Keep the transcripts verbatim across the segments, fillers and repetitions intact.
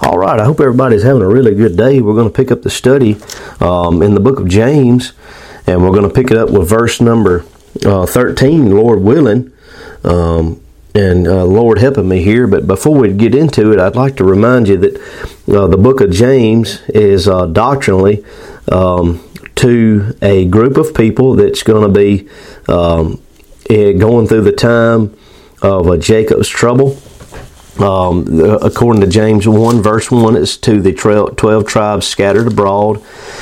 All right, I hope everybody's having a really good day. We're going to pick up the study um, in the book of James, and we're going to pick it up with verse number uh, thirteen, Lord willing, um, and uh, Lord helping me here. But before we get into it, I'd like to remind you that uh, the book of James is uh, doctrinally um, to a group of people that's going to be um, going through the time of uh, Jacob's trouble. Um, according to James one, verse one, it's to the twelve tribes scattered abroad.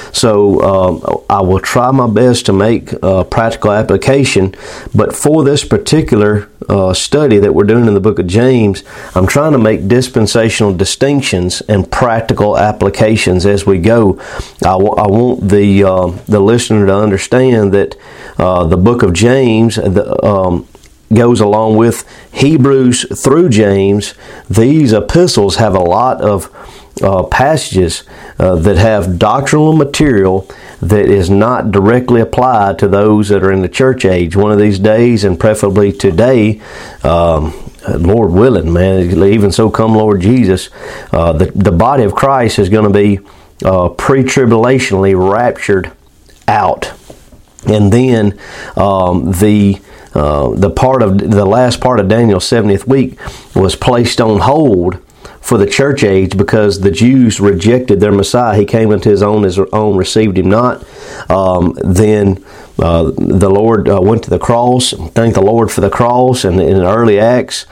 So um, I will try my best to make a practical application, but for this particular uh, study that we're doing in the book of James, I'm trying to make dispensational distinctions and practical applications as we go. I, w- I want the uh, the listener to understand that uh, the book of James, the um, goes along with Hebrews through James. These epistles have a lot of uh, passages uh, that have doctrinal material that is not directly applied to those that are in the church age. One of these days, and preferably today, um, Lord willing, man, even so come Lord Jesus, uh, the, the body of Christ is going to be uh, pre-tribulationally raptured out. And then um, the Uh, the part of the last part of Daniel's seventieth week was placed on hold for the church age because the Jews rejected their Messiah. He came unto his own, his own received him not. Um, then uh, the Lord uh, went to the cross. Thank the Lord for the cross. And in early Acts,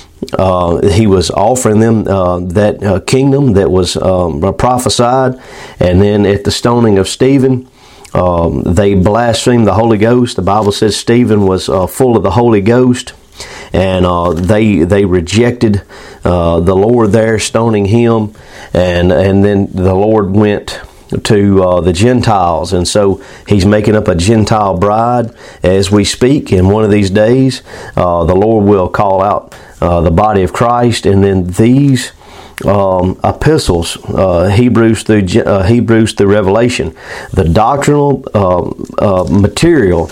uh, he was offering them uh, that uh, kingdom that was um, prophesied. And then at the stoning of Stephen, Um, they blasphemed the Holy Ghost. The Bible says Stephen was uh, full of the Holy Ghost, and uh, they they rejected uh, the Lord there, stoning him, and and then the Lord went to uh, the Gentiles, and so He's making up a Gentile bride as we speak. And one of these days, uh, the Lord will call out uh, the body of Christ, and then these Um, epistles, uh, Hebrews through uh, Hebrews through Revelation, the doctrinal uh, uh, material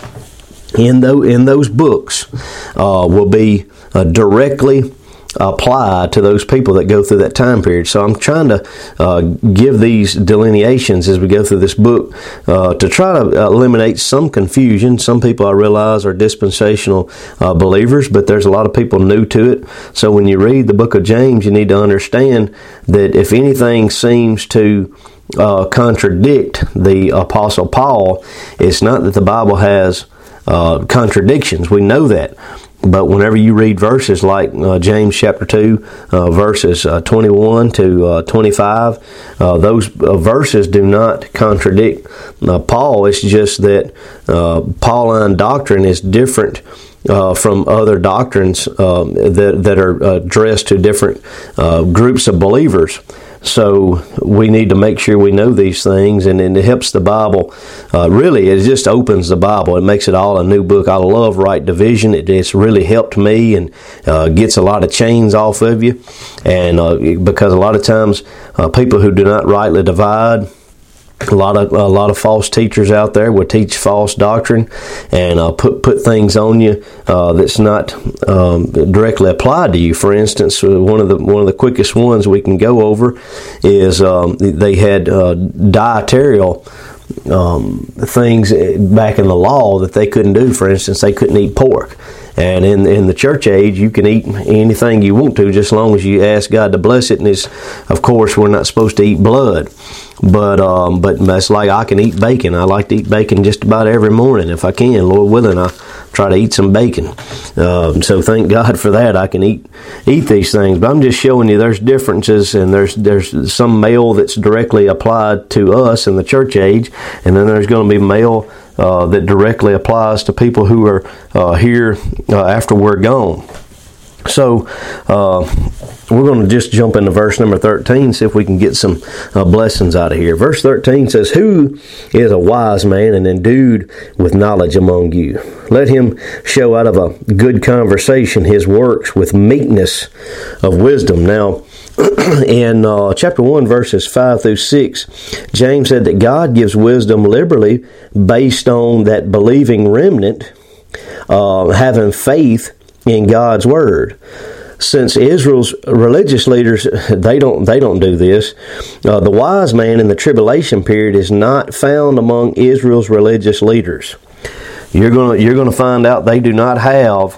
in those in those books uh, will be uh, directly applied to those people that go through that time period. So I'm trying to uh, give these delineations as we go through this book uh, to try to eliminate some confusion. Some people, I realize, are dispensational uh, believers, but there's a lot of people new to it. So when you read the book of James, you need to understand that if anything seems to uh, contradict the Apostle Paul, it's not that the Bible has uh, contradictions. We know that. But whenever you read verses like uh, James chapter two, uh, verses uh, twenty-one to uh, twenty-five, uh, those uh, verses do not contradict uh, Paul. It's just that uh, Pauline doctrine is different uh, from other doctrines uh, that, that are addressed to different uh, groups of believers. So we need to make sure we know these things, and, and it helps the Bible. Uh, really, it just opens the Bible. It makes it all a new book. I love Right Division. It, it's really helped me and uh, gets a lot of chains off of you. And uh, because a lot of times uh, people who do not rightly divide, A lot of a lot of false teachers out there will teach false doctrine and uh, put put things on you uh, that's not um, directly applied to you. For instance, one of the one of the quickest ones we can go over is um, they had uh, dietarial um, things back in the law that they couldn't do. For instance, they couldn't eat pork. And in in the church age, you can eat anything you want to, just as long as you ask God to bless it. And it's, of course, we're not supposed to eat blood, but um, but that's like I can eat bacon. I like to eat bacon just about every morning if I can. Lord willing, I try to eat some bacon. Um, so thank God for that. I can eat eat these things. But I'm just showing you there's differences, and there's there's some mail that's directly applied to us in the church age, and then there's going to be mail Uh, that directly applies to people who are uh, here uh, after we're gone. So uh, we're going to just jump into verse number thirteen, see if we can get some uh, blessings out of here. Verse thirteen says, "Who is a wise man and endued with knowledge among you? Let him show out of a good conversation his works with meekness of wisdom." Now, in uh, chapter one, verses five through six, James said that God gives wisdom liberally based on that believing remnant uh, having faith in God's Word. since Israel's religious leaders, they don't they don't do this, uh, the wise man in the tribulation period is not found among Israel's religious leaders. You're gonna you're gonna find out they do not have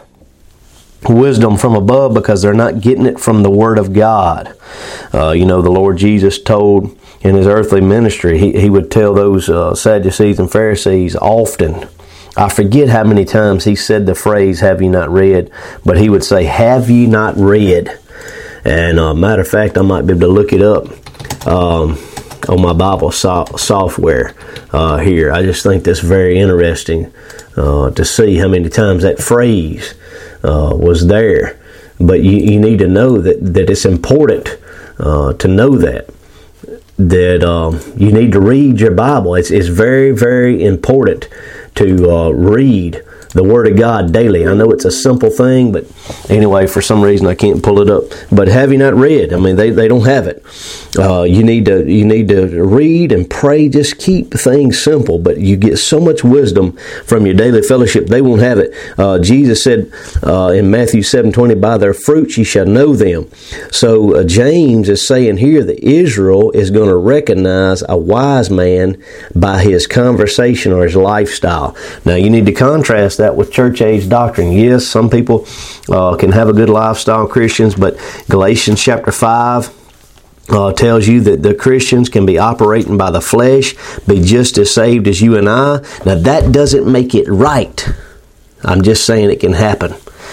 wisdom from above because they're not getting it from the Word of God. Uh, you know, the Lord Jesus told in His earthly ministry, He, he would tell those uh, Sadducees and Pharisees often, I forget how many times He said the phrase, have you not read? But He would say, have you not read? And uh, matter of fact, I might be able to look it up um, on my Bible so- software uh, here. I just think that's very interesting uh, to see how many times that phrase uh, was there. But you, you need to know that, that it's important uh, to know that. That um, you need to read your Bible. It's, it's very, very important to uh, read the Word of God daily. I know it's a simple thing, but anyway, for some reason I can't pull it up. But have you not read? I mean, they, they don't have it. Uh, you need to you need to read and pray. Just keep things simple. But you get so much wisdom from your daily fellowship. They won't have it. Uh, Jesus said uh, in Matthew seven twenty, by their fruits ye shall know them. So uh, James is saying here that Israel is going to recognize a wise man by his conversation or his lifestyle. Now you need to contrast that with church age doctrine. Yes, some people uh, can have a good lifestyle, Christians, but Galatians chapter five uh, tells you that the Christians can be operating by the flesh, be just as saved as you and I. Now that doesn't make it right. I'm just saying it can happen.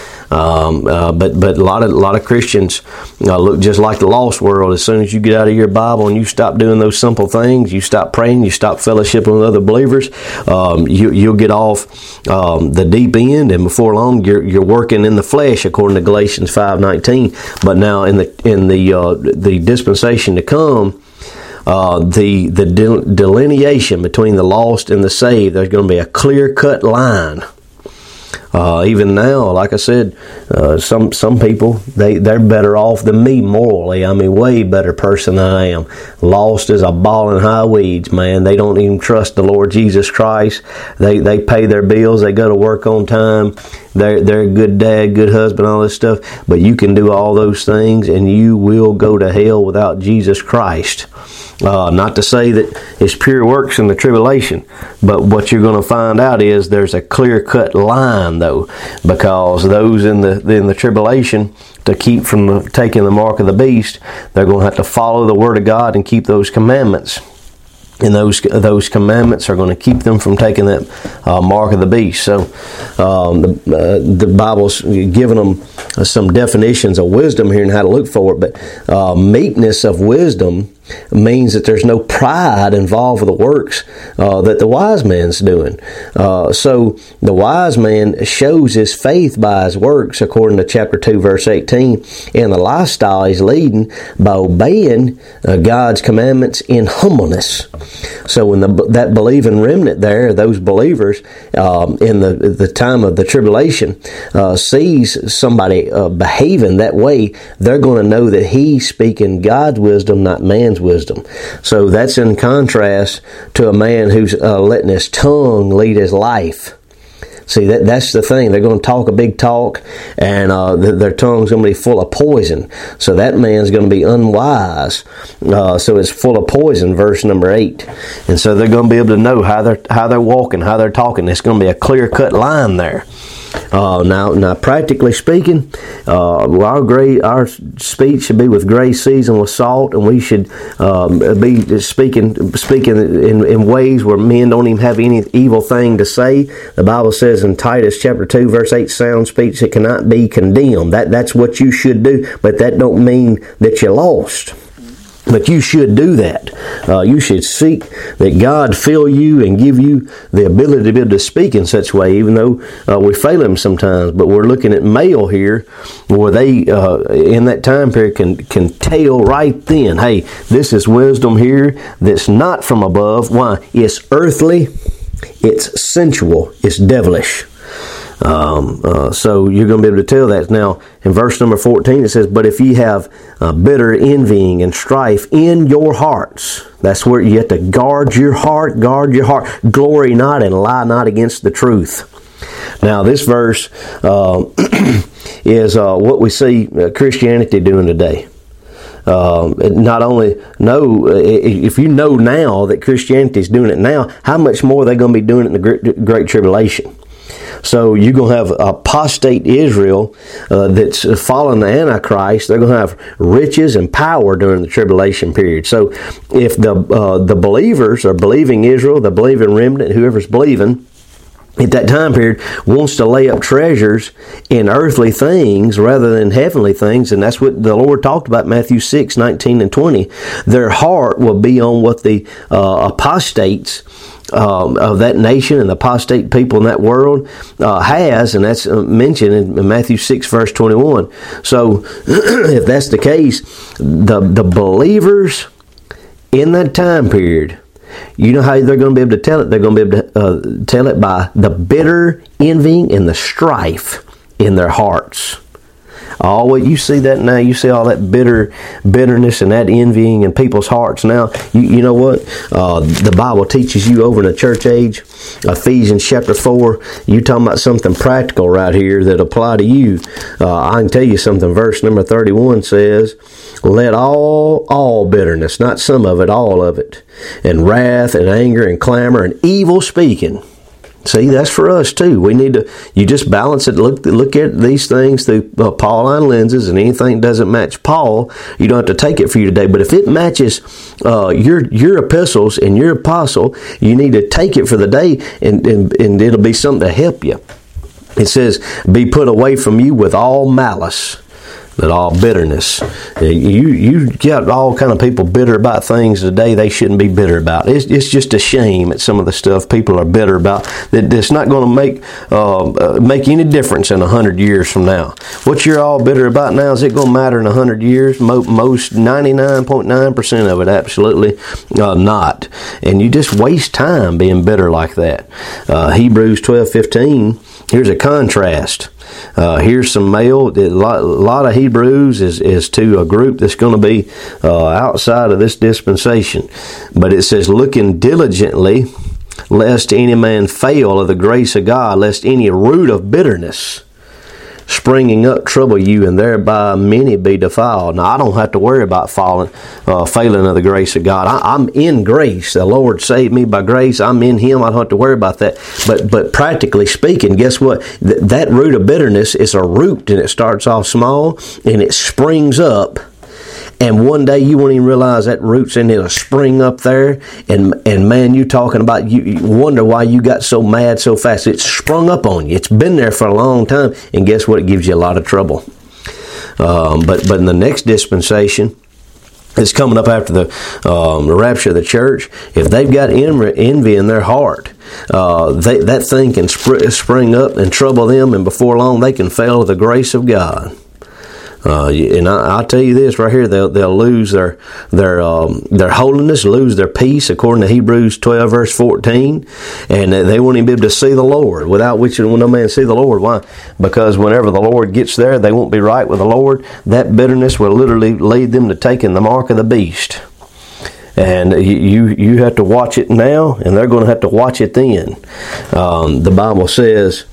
Um, uh, but but a lot of a lot of Christians uh, look just like the lost world. As soon as you get out of your Bible and you stop doing those simple things, you stop praying, you stop fellowshipping with other believers, um, you, you'll get off um, the deep end, and before long you're you're working in the flesh, according to Galatians five nineteen. But now in the in the uh, the dispensation to come, Uh, the the delineation between the lost and the saved, there's going to be a clear-cut line. Uh, even now, like I said, uh, some some people, they, they're better off than me morally. I mean, way better person than I am. Lost as a ball in high weeds, man. They don't even trust the Lord Jesus Christ. They they pay their bills. They go to work on time. They're, they're a good dad, good husband, all this stuff. But you can do all those things and you will go to hell without Jesus Christ. Uh, not to say that it's pure works in the tribulation, but what you're going to find out is there's a clear-cut line, though, because those in the in the tribulation, to keep from the, taking the mark of the beast, they're going to have to follow the Word of God and keep those commandments. And those those commandments are going to keep them from taking that uh, mark of the beast. So um, the uh, the Bible's giving them some definitions of wisdom here and how to look for it. But uh, meekness of wisdom means that there's no pride involved with the works uh, that the wise man's doing. Uh, so the wise man shows his faith by his works, according to chapter two, verse eighteen, and the lifestyle he's leading by obeying uh, God's commandments in humbleness. So when the, that believing remnant there, those believers um, in the the time of the tribulation, uh, sees somebody uh, behaving that way, they're going to know that he's speaking God's wisdom, not man's wisdom. So that's in contrast to a man who's uh, letting his tongue lead his life. See, that that's the thing. They're going to talk a big talk, and uh, th- their tongue's going to be full of poison. So that man's going to be unwise. Uh, so it's full of poison, verse number eight. And so they're going to be able to know how they're how they're walking, how they're talking. It's going to be a clear-cut line there. Uh, now, now, practically speaking, uh, our gray, our speech should be with grace seasoned with salt, and we should um, be speaking speaking in, in ways where men don't even have any evil thing to say. The Bible says in Titus chapter two, verse eight, sound speech that cannot be condemned. That that's what you should do, but that don't mean that you're lost. But you should do that. Uh, you should seek that God fill you and give you the ability to be able to speak in such a way, even though uh, we fail Him sometimes. But we're looking at male here, where they, uh, in that time period, can, can tell right then, hey, this is wisdom here that's not from above. Why? It's earthly, it's sensual, it's devilish. Um, uh, so you're going to be able to tell that. Now, in verse number fourteen, it says, but if ye have uh, bitter envying and strife in your hearts, that's where you have to guard your heart, guard your heart. Glory not and lie not against the truth. Now, this verse uh, is uh, what we see Christianity doing today. Uh, not only know, if you know now that Christianity is doing it now, how much more are they going to be doing it in the Great, great Tribulation? So you're going to have apostate Israel uh, that's following the Antichrist. They're going to have riches and power during the tribulation period. So if the uh, the believers are believing Israel, the believing remnant, whoever's believing, at that time period, wants to lay up treasures in earthly things rather than heavenly things, and that's what the Lord talked about in Matthew six, nineteen and twenty. Their heart will be on what the uh, apostates um, of that nation and the apostate people in that world uh, has, and that's mentioned in Matthew six, verse twenty-one. So, if that's the case, the, the believers in that time period, you know how they're going to be able to tell it? They're going to be able to uh, tell it by the bitter envying and the strife in their hearts. Oh, well, you see that now. You see all that bitter bitterness and that envying in people's hearts now. You, you know what? Uh, the Bible teaches you over in the church age, Ephesians chapter four, you talking about something practical right here that apply to you. Uh, I can tell you something. Verse number thirty-one says, let all, all bitterness, not some of it, all of it, and wrath and anger and clamor and evil speaking. See, that's for us too. We need to, you just balance it, look look at these things through uh, Pauline lenses, and anything that doesn't match Paul, you don't have to take it for you today. But if it matches uh, your your epistles and your apostle, you need to take it for the day, and, and, and it'll be something to help you. It says, be put away from you with all malice. But all bitterness. You you got all kind of people bitter about things today they shouldn't be bitter about. It's, it's just a shame at some of the stuff people are bitter about that it's not going to make uh, make any difference in a hundred years from now. What you're all bitter about now, is it going to matter in a hundred years? Most ninety-nine point nine percent of it, absolutely uh, not. And you just waste time being bitter like that. Uh, Hebrews twelve fifteen. Here's a contrast. Uh, here's some mail. A lot, a lot of Hebrews is, is to a group that's going to be uh, outside of this dispensation. But it says, looking diligently, lest any man fail of the grace of God, lest any root of bitterness springing up trouble you, and thereby many be defiled. Now, I don't have to worry about falling, uh, failing of the grace of God. I, I'm in grace. The Lord saved me by grace. I'm in Him. I don't have to worry about that. But but practically speaking, guess what? Th- that root of bitterness is a root, and it starts off small, and it springs up. And one day you won't even realize that root's in it'll spring up there, and and man, you talking about you, you wonder why you got so mad so fast. It's sprung up on you. It's been there for a long time, and guess what? It gives you a lot of trouble. Um, but but in the next dispensation, it's coming up after the, um, the rapture of the church. If they've got envy in their heart, uh, they, that thing can sp- spring up and trouble them, and before long they can fail to the grace of God. Uh, and I, I'll tell you this right here: they'll they'll lose their their um, their holiness, lose their peace, according to Hebrews twelve verse fourteen, and they won't even be able to see the Lord. Without which will no man see the Lord. Why? Because whenever the Lord gets there, they won't be right with the Lord. That bitterness will literally lead them to taking the mark of the beast. And you you have to watch it now, and they're going to have to watch it then. Um, the Bible says.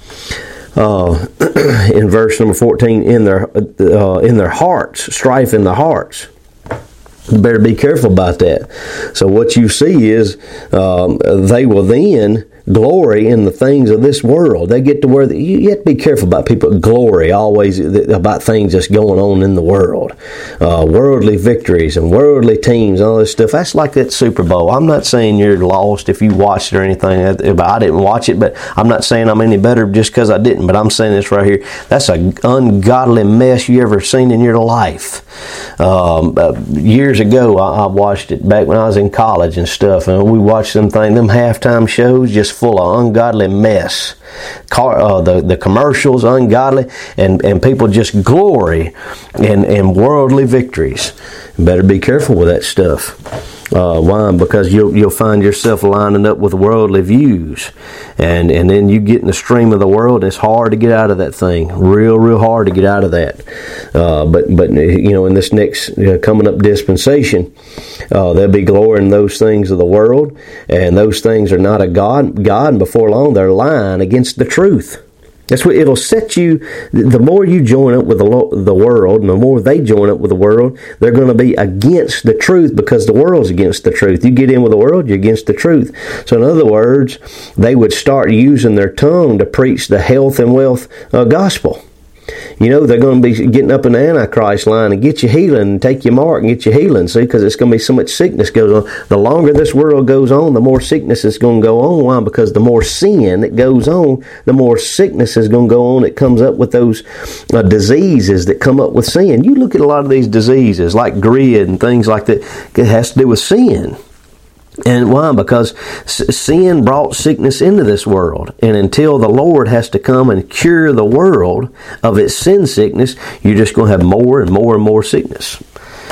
Uh, in verse number fourteen, in their uh, in their hearts, strife in the hearts. You better be careful about that. So what you see is um, they will then glory in the things of this world. They get to where the, you have to be careful about people glory always about things that's going on in the world. Uh, worldly victories and worldly teams and all this stuff. That's like that Super Bowl. I'm not saying you're lost if you watched it or anything. I didn't watch it, but I'm not saying I'm any better just because I didn't. But I'm saying this right here. That's an ungodly mess you ever seen in your life. Um, uh, years ago, I, I watched it back when I was in college and stuff, and we watched them thing, them halftime shows just full of ungodly mess. Car, uh, the the commercials ungodly, and, and people just glory in, in worldly victories. You better be careful with that stuff. Uh, why? Because you'll you'll find yourself lining up with worldly views, and and then you get in the stream of the world, and it's hard to get out of that thing. Real, real hard to get out of that. Uh, but but you know, in this next uh, coming up dispensation, uh, they'll be glorying in those things of the world, and those things are not a God. God, and before long, they're lying against the truth. That's what it'll set you. The more you join up with the, the world, and the more they join up with the world, they're going to be against the truth because the world's against the truth. You get in with the world, you're against the truth. So in other words, they would start using their tongue to preach the health and wealth uh, gospel. You know, they're going to be getting up in the Antichrist line and get you healing and take your mark and get you healing, see, because it's going to be so much sickness goes on. The longer this world goes on, the more sickness is going to go on. Why? Because the more sin that goes on, the more sickness is going to go on. It comes up with those uh, diseases that come up with sin. You look at a lot of these diseases like grid and things like that. It has to do with sin. And why? Because sin brought sickness into this world. And until the Lord has to come and cure the world of its sin sickness, you're just going to have more and more and more sickness.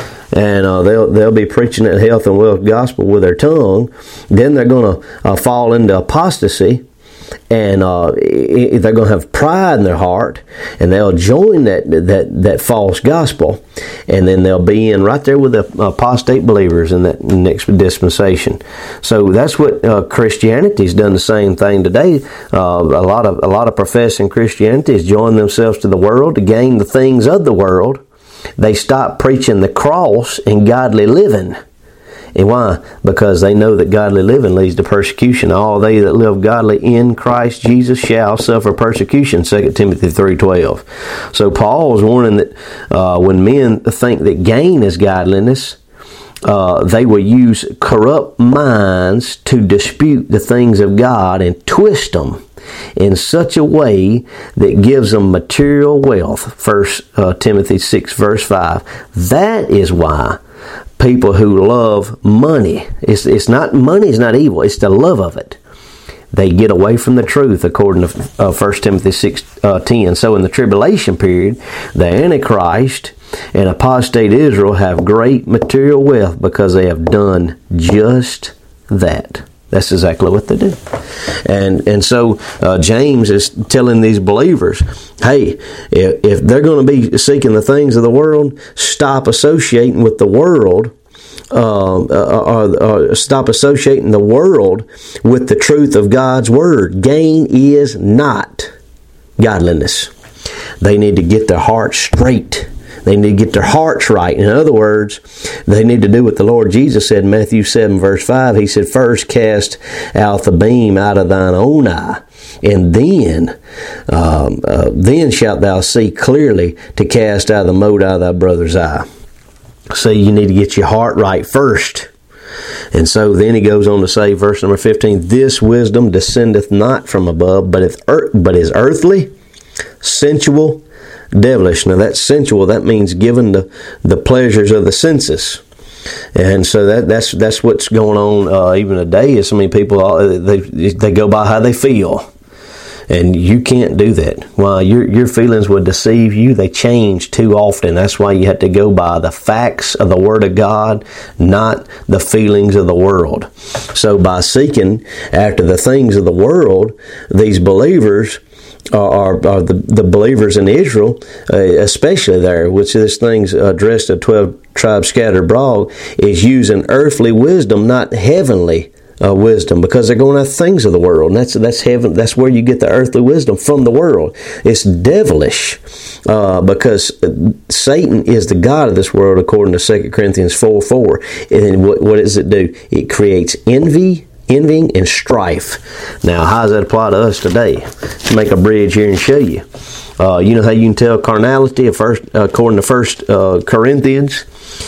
And uh, they'll they'll be preaching that health and wealth gospel with their tongue. Then they're going to uh, fall into apostasy. And uh, they're going to have pride in their heart, and they'll join that that that false gospel, and then they'll be in right there with the apostate believers in that next dispensation. So that's what uh, Christianity's done the same thing today. Uh, a lot of a lot of professing Christianity has joined themselves to the world to gain the things of the world. They stop preaching the cross and godly living. And why? Because they know that godly living leads to persecution. All they that live godly in Christ Jesus shall suffer persecution, Second Timothy three twelve. So Paul is warning that uh, when men think that gain is godliness, uh, they will use corrupt minds to dispute the things of God and twist them in such a way that gives them material wealth. First uh, Timothy six verse five. That is why people who love money, it's it's not money is not evil, it's the love of it. They get away from the truth, according to uh, First Timothy six ten. So in the tribulation period, the Antichrist and apostate Israel have great material wealth because they have done just that. That's exactly what they do. And and so uh, James is telling these believers, hey, if, if they're going to be seeking the things of the world, stop associating with the world, uh, uh, uh, stop associating the world with the truth of God's Word. Gain is not godliness. They need to get their hearts straight. They need to get their hearts right. In other words, they need to do what the Lord Jesus said in Matthew seven verse five. He said, first cast out the beam out of thine own eye, and then um, uh, then shalt thou see clearly to cast out the mote out of thy brother's eye. So you need to get your heart right first. And so then he goes on to say, verse number fifteen, this wisdom descendeth not from above, but, if earth, but is earthly, sensual, devilish. Now that's sensual. That means given the, the pleasures of the senses. And so that that's that's what's going on uh, even today. Is so many people uh, they they go by how they feel, and you can't do that. Well, your your feelings will deceive you. They change too often. That's why you have to go by the facts of the Word of God, not the feelings of the world. So by seeking after the things of the world, these believers Are, are the, the believers in Israel, uh, especially there, which this thing's addressed to twelve tribes scattered abroad, is using earthly wisdom, not heavenly uh, wisdom, because they're going after things of the world. And that's that's heaven. That's where you get the earthly wisdom from the world. It's devilish uh, because Satan is the god of this world, according to Second Corinthians four four. And what, what does it do? It creates envy, envying, and strife. Now, how does that apply to us today? Let's make a bridge here and show you. Uh, you know how you can tell carnality, first, according to First uh, Corinthians,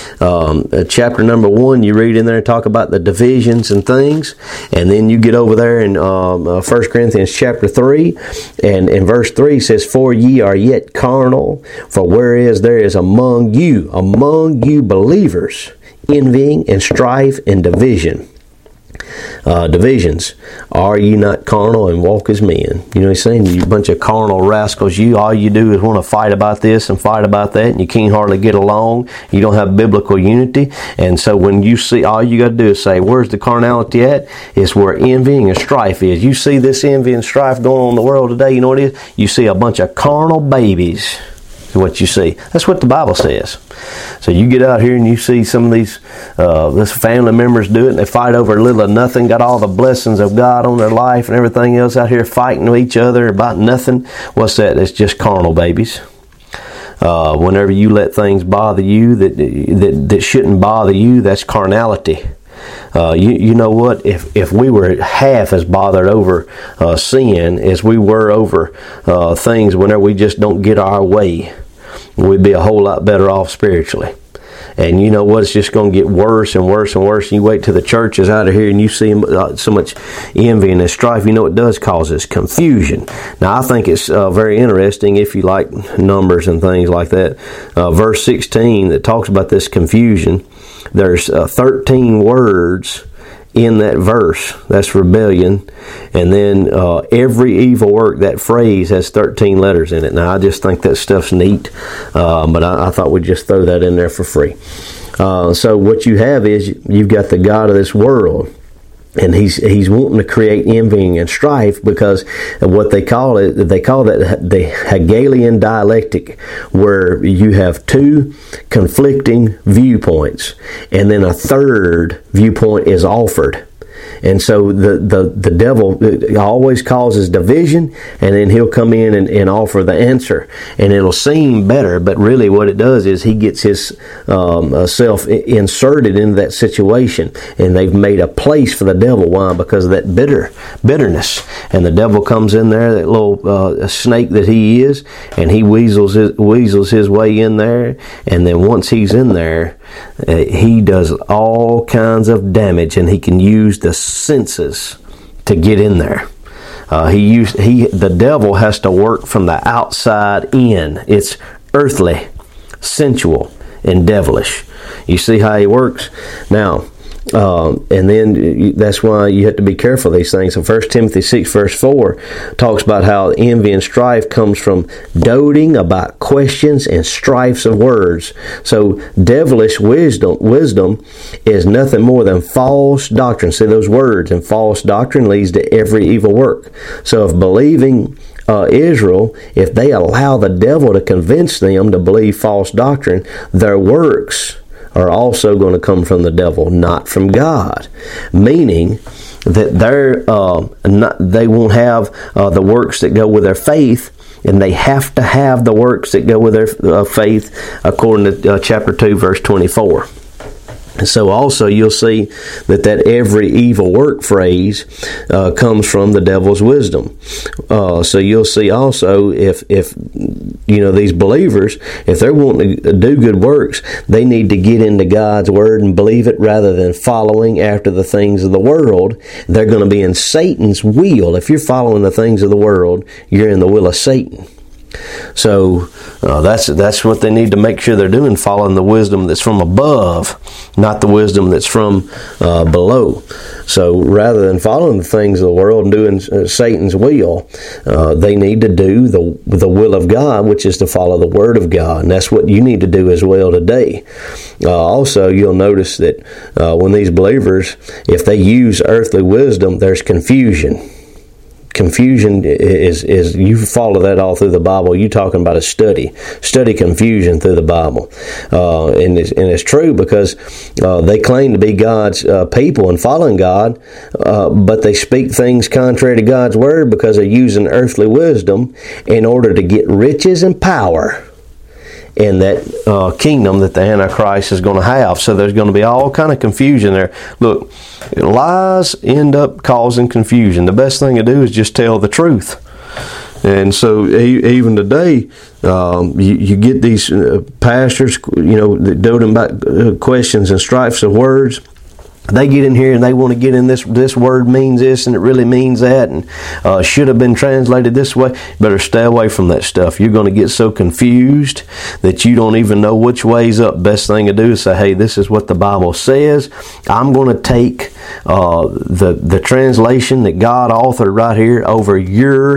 um, uh, chapter number one. You read in there and talk about the divisions and things, and then you get over there in um, uh, First Corinthians chapter three, and in verse three says, "For ye are yet carnal, for whereas there is among you, among you believers, envying and strife and division." Uh, divisions. Are you not carnal and walk as men? You know what he's saying? You bunch of carnal rascals. You all you do is want to fight about this and fight about that, and you can't hardly get along. You don't have biblical unity. And so when you see, all you got to do is say, where's the carnality at? It's where envying and strife is. You see this envy and strife going on in the world today, you know what it is? You see a bunch of carnal babies is what you see. That's what the Bible says. So you get out here and you see some of these uh, this family members do it, and they fight over a little of nothing, got all the blessings of God on their life and everything else out here fighting with each other about nothing. What's that? It's just carnal babies. Uh, whenever you let things bother you that, that, that shouldn't bother you, that's carnality. Uh, you, you know what? If if we were half as bothered over uh, sin as we were over uh, things whenever we just don't get our way, we'd be a whole lot better off spiritually. And you know what? It's just going to get worse and worse and worse. And you wait till the church is out of here and you see so much envy and strife. You know what it does cause is confusion. Now, I think it's uh, very interesting if you like numbers and things like that. Uh, verse sixteen that talks about this confusion. There's uh, thirteen words in that verse. That's rebellion. And then uh, every evil work, that phrase has thirteen letters in it. Now, I just think that stuff's neat, uh, but I, I thought we'd just throw that in there for free. Uh, so what you have is you've got the God of this world. And he's he's wanting to create envying and strife because of what they call it. They call that the Hegelian dialectic, where you have two conflicting viewpoints, and then a third viewpoint is offered. And so the, the, the devil always causes division, and then he'll come in and, and offer the answer. And it'll seem better, but really what it does is he gets his um, self inserted into that situation, and they've made a place for the devil. Why? Because of that bitter bitterness. And the devil comes in there, that little uh, snake that he is, and he weasels his, weasels his way in there. And then once he's in there, uh, he does all kinds of damage, and he can use the senses to get in there. Uh, he used he the devil has to work from the outside in. It's earthly, sensual, and devilish. You see how he works? Now, um, and then that's why you have to be careful of these things. So First Timothy six verse four talks about how envy and strife comes from doting about questions and strifes of words. So devilish wisdom wisdom is nothing more than false doctrine. See those words, and false doctrine leads to every evil work. So if believing uh, Israel, if they allow the devil to convince them to believe false doctrine, their works are also going to come from the devil, not from God. Meaning that they're uh, not, they won't have uh, the works that go with their faith, and they have to have the works that go with their uh, faith, according to uh, chapter two, verse twenty-four. And so also you'll see that that every evil work phrase uh, comes from the devil's wisdom. Uh, so you'll see also if, if you know, these believers, if they're wanting to do good works, they need to get into God's Word and believe it rather than following after the things of the world. They're going to be in Satan's will. If you're following the things of the world, you're in the will of Satan. So uh, that's that's what they need to make sure they're doing, following the wisdom that's from above, not the wisdom that's from uh, below. So rather than following the things of the world and doing uh, Satan's will, uh, they need to do the the will of God, which is to follow the Word of God. And that's what you need to do as well today. Uh, also, you'll notice that uh, when these believers, if they use earthly wisdom, there's confusion. Confusion is, is, you follow that all through the Bible. You're talking about a study. Study confusion through the Bible. Uh, and, it's, and it's true because uh, they claim to be God's uh, people and following God, uh, but they speak things contrary to God's Word because they're using earthly wisdom in order to get riches and power in that uh, kingdom that the Antichrist is going to have. So there's going to be all kind of confusion there. Look, lies end up causing confusion. The best thing to do is just tell the truth. And so even today, um, you, you get these uh, pastors, you know, that doting about uh, questions and strifes of words. They get in here and they want to get in this, this word means this and it really means that, and uh, should have been translated this way. Better stay away from that stuff. You're going to get so confused that you don't even know which way's up. Best thing to do is say, hey, this is what the Bible says. I'm going to take uh, the, the translation that God authored right here over your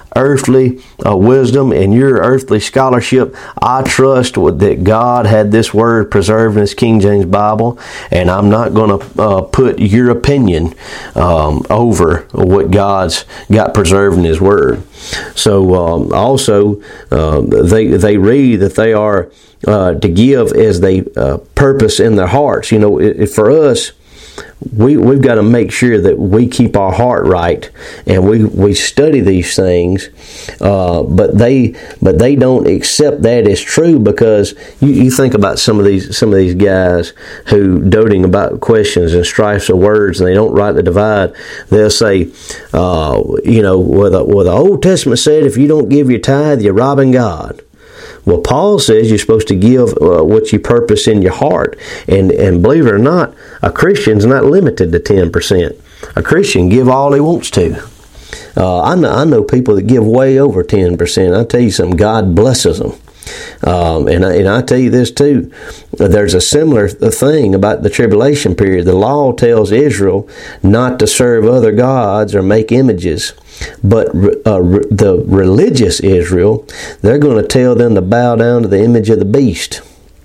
earthly uh, wisdom and your earthly scholarship. I trust that God had this word preserved in His King James Bible, and I'm not going to uh, put your opinion um, over what God's got preserved in His word. So um, also uh, they they read that they are uh, to give as they uh, purpose in their hearts. You know, it, it, for us, We, we've got to make sure that we keep our heart right, and we, we study these things, uh, but they but they don't accept that as true, because you, you think about some of these some of these guys who doting about questions and strifes of words, and they don't rightly divide. They'll say, uh, you know, well the, well the Old Testament said if you don't give your tithe, you're robbing God. Well, Paul says you're supposed to give uh, what you purpose in your heart. And and believe it or not, a Christian's not limited to ten percent. A Christian give all he wants to. Uh, I, know, I know people that give way over ten percent. I tell you something, God blesses them. Um, and, I, and I tell you this too, there's a similar thing about the tribulation period. The law tells Israel not to serve other gods or make images. But uh, the religious Israel, they're going to tell them to bow down to the image of the beast.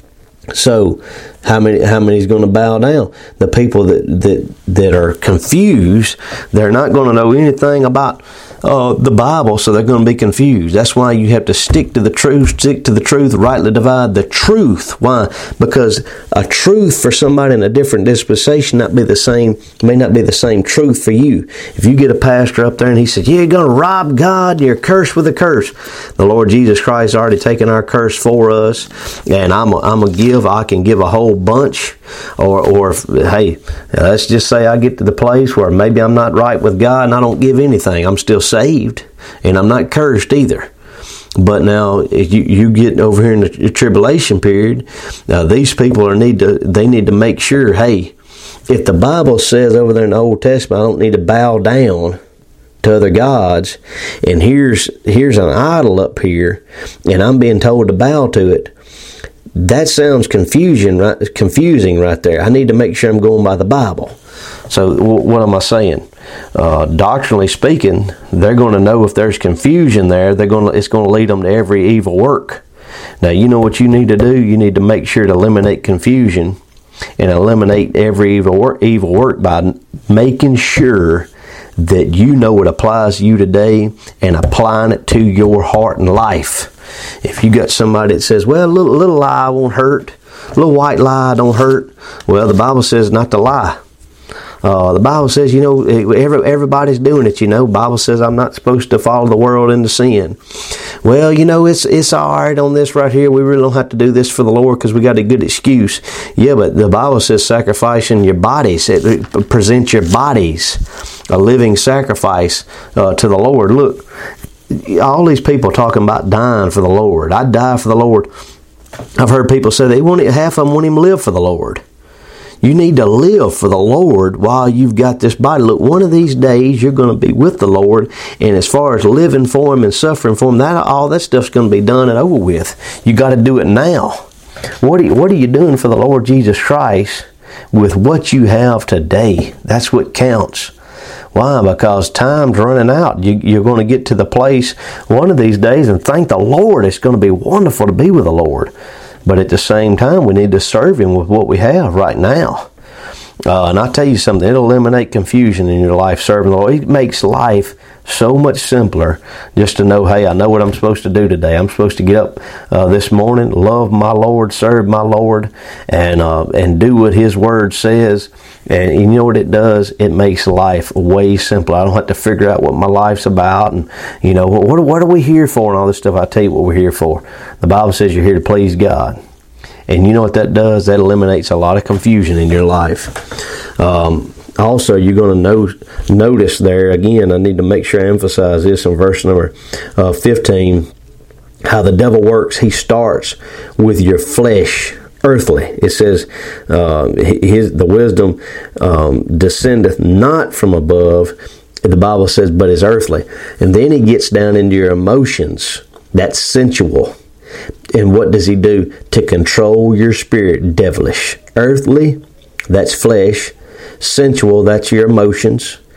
So, how many? How many is going to bow down? The people that that that are confused, they're not going to know anything about uh, the Bible, so they're going to be confused. That's why you have to stick to the truth, stick to the truth, rightly divide the truth. Why? Because a truth for somebody in a different dispensation not be the same, may not be the same truth for you. If you get a pastor up there and he says, "You're going to rob God, you're cursed with a curse," the Lord Jesus Christ has already taken our curse for us, and I'm a, I'm a give. I can give a whole bunch, or or if, hey, let's just say I get to the place where maybe I'm not right with God and I don't give anything. I'm still saved, and I'm not cursed either. But now, if you, you get over here in the tribulation period, uh, these people are need to they need to make sure, hey, if the Bible says over there in the Old Testament, I don't need to bow down to other gods, and here's here's an idol up here, and I'm being told to bow to it. That sounds confusion, right? Confusing right there. I need to make sure I'm going by the Bible. So what am I saying? Uh, doctrinally speaking, they're going to know if there's confusion there. They're going to, it's going to lead them to every evil work. Now, you know what you need to do? You need to make sure to eliminate confusion and eliminate every evil work, evil work by making sure that you know it applies to you today and applying it to your heart and life. If you got somebody that says, well, a little, little lie won't hurt, a little white lie don't hurt, well, the Bible says not to lie. Uh, the Bible says, you know, every, everybody's doing it, you know. The Bible says I'm not supposed to follow the world into sin. Well, you know, it's it's all right on this right here. We really don't have to do this for the Lord because we got a good excuse. Yeah, but the Bible says sacrificing your bodies. It, it presents your bodies a living sacrifice uh, to the Lord. Look, all these people talking about dying for the Lord. I'd die for the Lord. I've heard people say they want half of them won't even live for the Lord. You need to live for the Lord while you've got this body. Look, one of these days you're going to be with the Lord, and as far as living for Him and suffering for Him, that all that stuff's going to be done and over with. You got to do it now. What are you, what are you doing for the Lord Jesus Christ with what you have today? That's what counts. Why? Because time's running out. You, you're going to get to the place one of these days, and thank the Lord, it's going to be wonderful to be with the Lord. But at the same time, we need to serve Him with what we have right now. Uh, and I'll tell you something, it'll eliminate confusion in your life serving the Lord. It makes life so much simpler just to know, hey, I know what I'm supposed to do today. I'm supposed to get up uh, this morning, love my Lord, serve my Lord, and uh, and do what His Word says. And you know what it does? It makes life way simpler. I don't have to figure out what my life's about, and you know what what are we here for and all this stuff. I tell you what we're here for. The Bible says you're here to please God. And you know what that does? That eliminates a lot of confusion in your life. Um, also, you're going to know, notice there, again, I need to make sure I emphasize this in verse number uh, fifteen, how the devil works. He starts with your flesh, earthly. It says, uh, his, the wisdom um, descendeth not from above, the Bible says, but is earthly. And then he gets down into your emotions. That's sensual. And what does he do? To control your spirit, devilish. Earthly, that's flesh. Sensual, that's your emotions.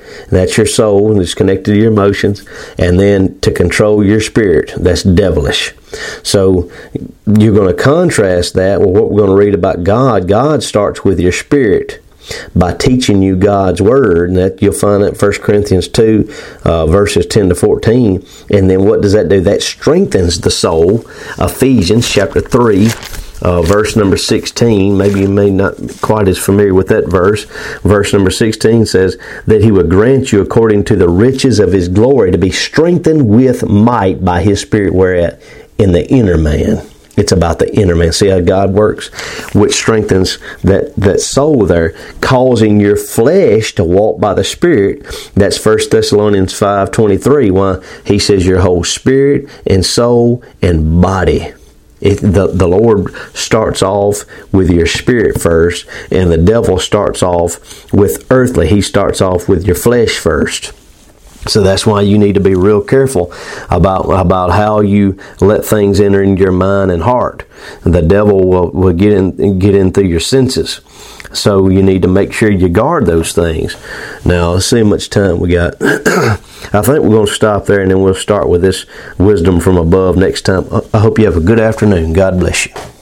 That's your soul, and it's connected to your emotions. And then to control your spirit, that's devilish. So you're going to contrast that with what we're going to read about God. God starts with your spirit by teaching you God's word, and that you'll find that First Corinthians two, uh, verses ten to fourteen. And then what does that do? That strengthens the soul. Ephesians chapter three, uh, verse number sixteen. Maybe you may not be quite as familiar with that verse. Verse number sixteen says that he would grant you according to the riches of his glory to be strengthened with might by his spirit, whereat in the inner man. It's about the inner man. See how God works? Which strengthens that, that soul there, causing your flesh to walk by the Spirit. That's First Thessalonians five twenty-three. Why? He says your whole spirit and soul and body. It, the, the Lord starts off with your spirit first, and the devil starts off with earthly. He starts off with your flesh first. So that's why you need to be real careful about about how you let things enter into your mind and heart. The devil will, will get in get in through your senses. So you need to make sure you guard those things. Now, let's see how much time we got. I think we're going to stop there, and then we'll start with this wisdom from above next time. I hope you have a good afternoon. God bless you.